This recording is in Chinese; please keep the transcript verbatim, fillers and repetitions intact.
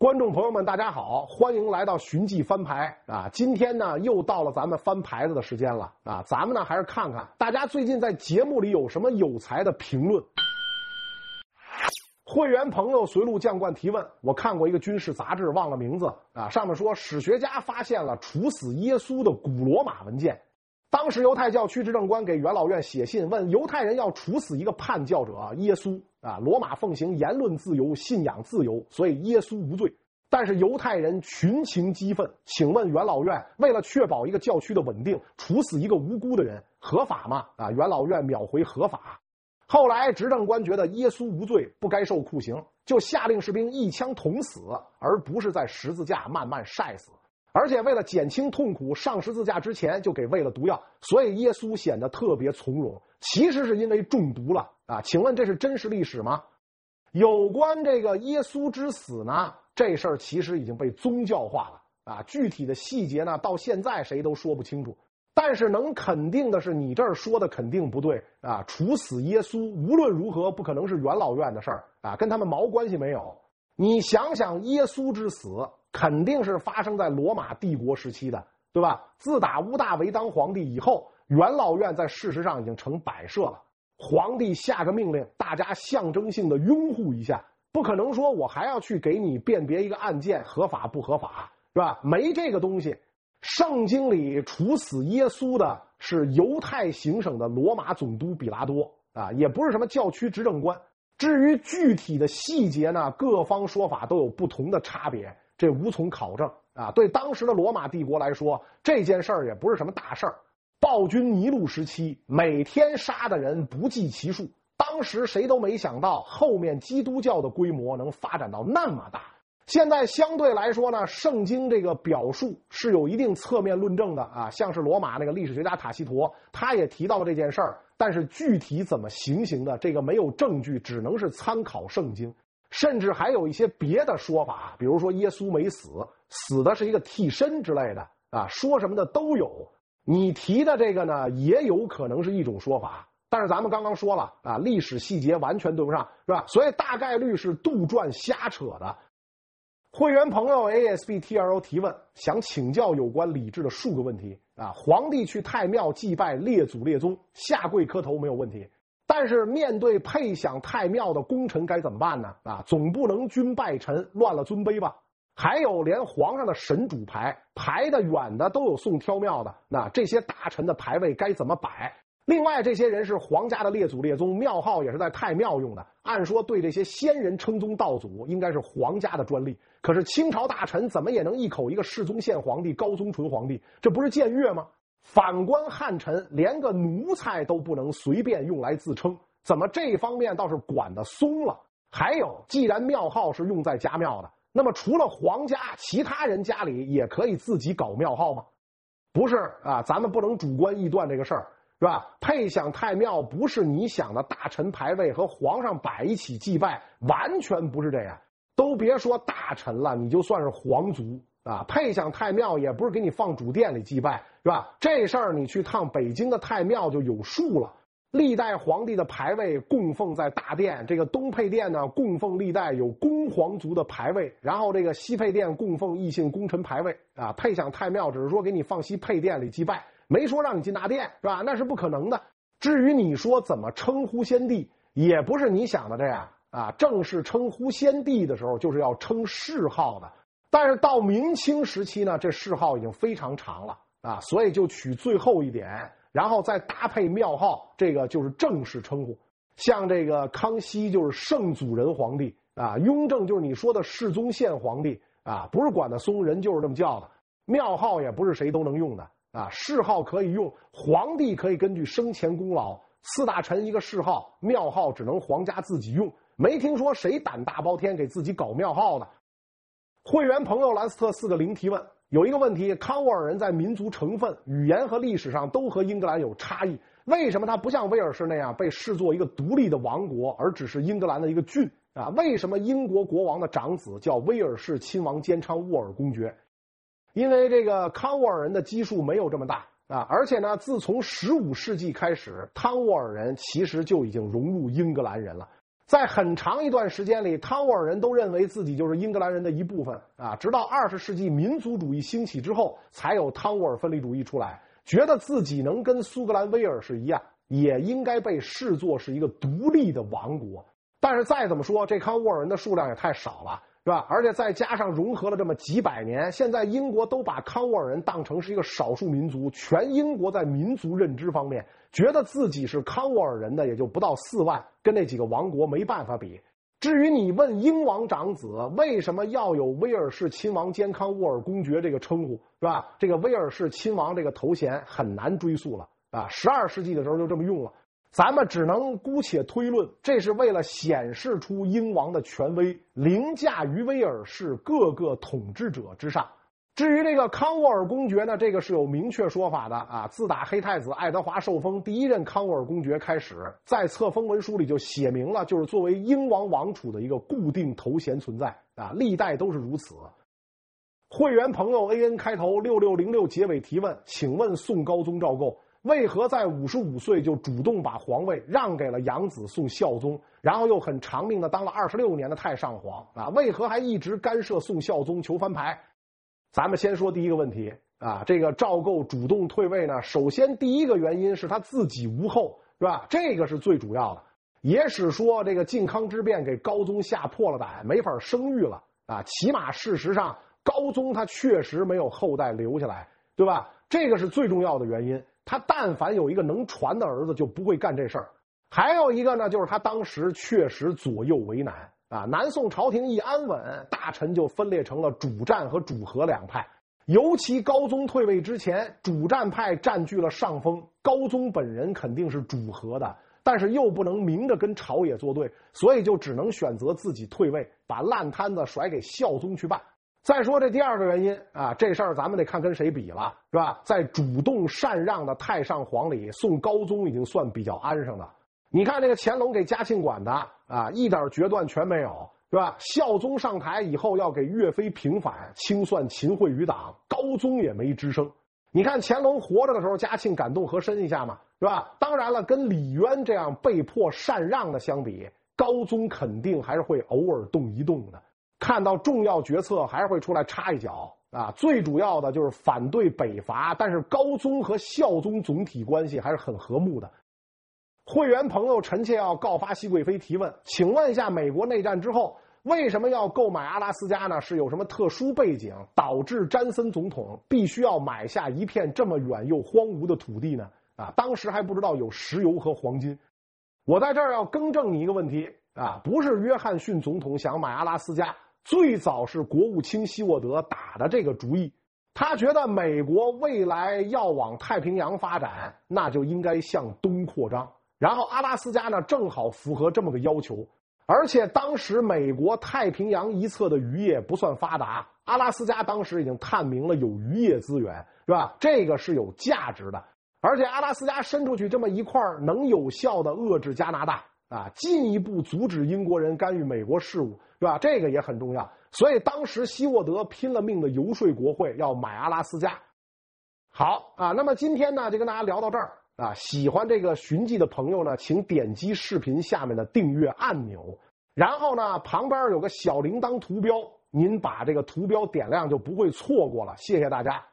观众朋友们，大家好，欢迎来到寻迹翻牌啊！今天呢，又到了咱们翻牌子的时间了啊！咱们呢，还是看看大家最近在节目里有什么有才的评论。会员朋友随路将冠提问：我看过一个军事杂志，忘了名字啊，上面说史学家发现了处死耶稣的古罗马文件。当时犹太教区执政官给元老院写信，问犹太人要处死一个叛教者耶稣啊，罗马奉行言论自由、信仰自由，所以耶稣无罪。但是犹太人群情激愤，请问元老院，为了确保一个教区的稳定，处死一个无辜的人合法吗？啊，元老院秒回合法。后来执政官觉得耶稣无罪，不该受酷刑，就下令士兵一枪捅死，而不是在十字架慢慢晒死。而且为了减轻痛苦，上十字架之前就给喂了毒药，所以耶稣显得特别从容。其实是因为中毒了啊！请问这是真实历史吗？有关这个耶稣之死呢，这事儿其实已经被宗教化了啊！具体的细节呢，到现在谁都说不清楚。但是能肯定的是，你这儿说的肯定不对啊！处死耶稣无论如何不可能是元老院的事儿啊，跟他们毛关系没有。你想想，耶稣之死肯定是发生在罗马帝国时期的，对吧？自打屋大维当皇帝以后，元老院在事实上已经成摆设了。皇帝下个命令，大家象征性的拥护一下，不可能说我还要去给你辨别一个案件合法不合法，是吧？没这个东西。圣经里处死耶稣的是犹太行省的罗马总督比拉多啊，也不是什么教区执政官。至于具体的细节呢，各方说法都有不同的差别，这无从考证啊。对当时的罗马帝国来说，这件事儿也不是什么大事儿。暴君尼禄时期，每天杀的人不计其数，当时谁都没想到后面基督教的规模能发展到那么大。现在相对来说呢，圣经这个表述是有一定侧面论证的啊，像是罗马那个历史学家塔西佗，他也提到了这件事儿，但是具体怎么行刑的，这个没有证据，只能是参考圣经。甚至还有一些别的说法，比如说耶稣没死，死的是一个替身之类的啊，说什么的都有。你提的这个呢，也有可能是一种说法，但是咱们刚刚说了啊，历史细节完全对不上，是吧？所以大概率是杜撰瞎扯的。会员朋友 A S B T R O 提问，想请教有关礼制的数个问题啊。皇帝去太庙祭拜列祖列宗，下跪磕头没有问题，但是面对配享太庙的功臣该怎么办呢？啊，总不能君拜臣，乱了尊卑吧？还有连皇上的神主牌排的远的都有送挑庙的，那这些大臣的牌位该怎么摆？另外这些人是皇家的列祖列宗，庙号也是在太庙用的，按说对这些先人称宗道祖应该是皇家的专利，可是清朝大臣怎么也能一口一个世宗宪皇帝、高宗纯皇帝，这不是僭越吗？反观汉臣，连个奴才都不能随便用来自称，怎么这方面倒是管得松了？还有，既然庙号是用在家庙的，那么除了皇家，其他人家里也可以自己搞庙号吗？不是啊，咱们不能主观臆断这个事儿，是吧？配享太庙不是你想的大臣牌位和皇上摆一起祭拜，完全不是这样。都别说大臣了，你就算是皇族啊，配享太庙也不是给你放主殿里祭拜，是吧？这事儿你去趟北京的太庙就有数了。历代皇帝的牌位供奉在大殿，这个东配殿呢供奉历代有公皇族的牌位，然后这个西配殿供奉异姓功臣牌位啊。配享太庙只是说给你放西配殿里祭拜，没说让你进大殿，是吧？那是不可能的。至于你说怎么称呼先帝，也不是你想的这样啊。正式称呼先帝的时候就是要称谥号的，但是到明清时期呢，这谥号已经非常长了啊，所以就取最后一点，然后再搭配庙号，这个就是正式称呼。像这个康熙就是圣祖仁皇帝啊，雍正就是你说的世宗宪皇帝啊，不是管得松，人就是这么叫的。庙号也不是谁都能用的啊，谥号可以用，皇帝可以根据生前功劳，四大臣一个谥号，庙号只能皇家自己用，没听说谁胆大包天给自己搞庙号的。会员朋友兰斯特四个零提问，有一个问题，康沃尔人在民族成分、语言和历史上都和英格兰有差异，为什么他不像威尔士那样被视作一个独立的王国，而只是英格兰的一个郡啊？为什么英国国王的长子叫威尔士亲王坚昌沃尔公爵？因为这个康沃尔人的基数没有这么大啊，而且呢，自从十五世纪开始，康沃尔人其实就已经融入英格兰人了。 在很长一段时间里，康沃尔人都认为自己就是英格兰人的一部分啊。直到二十世纪民族主义兴起之后，才有汤沃尔分离主义出来，觉得自己能跟苏格兰威尔士一样，也应该被视作是一个独立的王国。但是再怎么说，这康沃尔人的数量也太少了，是吧？而且再加上融合了这么几百年，现在英国都把康沃尔人当成是一个少数民族，全英国在民族认知方面觉得自己是康沃尔人的也就不到四万，跟那几个王国没办法比。至于你问英王长子为什么要有威尔士亲王兼康沃尔公爵这个称呼，是吧？这个威尔士亲王这个头衔很难追溯了啊，十二世纪的时候就这么用了。咱们只能姑且推论，这是为了显示出英王的权威凌驾于威尔士各个统治者之上。至于这个康沃尔公爵呢，这个是有明确说法的啊。自打黑太子爱德华受封第一任康沃尔公爵开始，在册封文书里就写明了，就是作为英王王储的一个固定头衔存在啊，历代都是如此。会员朋友 A N 开头六六零六结尾提问，请问宋高宗赵构为何在五十五岁就主动把皇位让给了养子宋孝宗，然后又很长命的当了二十六年的太上皇啊？为何还一直干涉宋孝宗求翻牌？咱们先说第一个问题啊，这个赵构主动退位呢，首先第一个原因是他自己无后，是吧？这个是最主要的。野史说这个靖康之变给高宗吓破了胆，没法生育了啊。起码事实上，高宗他确实没有后代留下来，对吧？这个是最重要的原因。他但凡有一个能传的儿子，就不会干这事儿。还有一个呢，就是他当时确实左右为难啊。南宋朝廷一安稳，大臣就分裂成了主战和主和两派。尤其高宗退位之前，主战派占据了上风，高宗本人肯定是主和的，但是又不能明着跟朝野作对，所以就只能选择自己退位，把烂摊子甩给孝宗去办。再说这第二个原因啊，这事儿咱们得看跟谁比了，是吧？在主动禅让的太上皇里，宋高宗已经算比较安生的。你看这个乾隆给嘉庆管的啊，一点决断全没有，是吧？孝宗上台以后要给岳飞平反，清算秦桧余党，高宗也没吱声。你看乾隆活着的时候，嘉庆感动和珅一下嘛，是吧？当然了，跟李渊这样被迫禅让的相比，高宗肯定还是会偶尔动一动的。看到重要决策还是会出来插一脚啊！最主要的就是反对北伐，但是高宗和孝宗总体关系还是很和睦的。会员朋友臣妾要告发熹贵妃提问，请问一下，美国内战之后为什么要购买阿拉斯加呢？是有什么特殊背景导致詹森总统必须要买下一片这么远又荒芜的土地呢？啊，当时还不知道有石油和黄金。我在这儿要更正你一个问题啊，不是约翰逊总统想买阿拉斯加。最早是国务卿希沃德打的这个主意，他觉得美国未来要往太平洋发展，那就应该向东扩张，然后阿拉斯加呢正好符合这么个要求。而且当时美国太平洋一侧的渔业不算发达，阿拉斯加当时已经探明了有渔业资源，是吧？这个是有价值的。而且阿拉斯加伸出去这么一块，能有效的遏制加拿大啊，进一步阻止英国人干预美国事务，是吧？这个也很重要。所以当时希沃德拼了命的游说国会要买阿拉斯加。好啊，那么今天呢就跟大家聊到这儿啊。喜欢这个寻迹的朋友呢，请点击视频下面的订阅按钮，然后呢旁边有个小铃铛图标，您把这个图标点亮就不会错过了。谢谢大家。